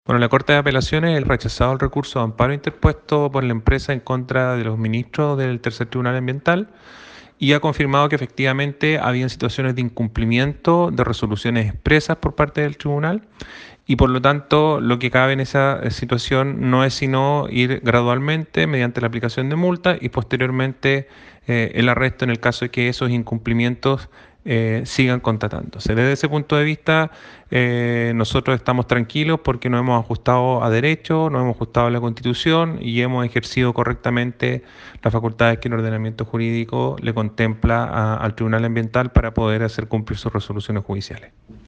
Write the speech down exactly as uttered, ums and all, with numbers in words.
Bueno, la Corte de Apelaciones ha rechazado el recurso de amparo interpuesto por la empresa en contra de los ministros del Tercer Tribunal Ambiental y ha confirmado que efectivamente habían situaciones de incumplimiento de resoluciones expresas por parte del tribunal y por lo tanto lo que cabe en esa eh, situación no es sino ir gradualmente mediante la aplicación de multa y posteriormente eh, el arresto en el caso de que esos incumplimientos eh, sigan constatándose. Desde ese punto de vista, eh, nosotros estamos tranquilos porque nos hemos ajustado a derecho, nos hemos ajustado a la Constitución y hemos ejercido correctamente las facultades que el ordenamiento jurídico le contempla a- al Tribunal Ambiental para poder hacer cumplir sus resoluciones judiciales.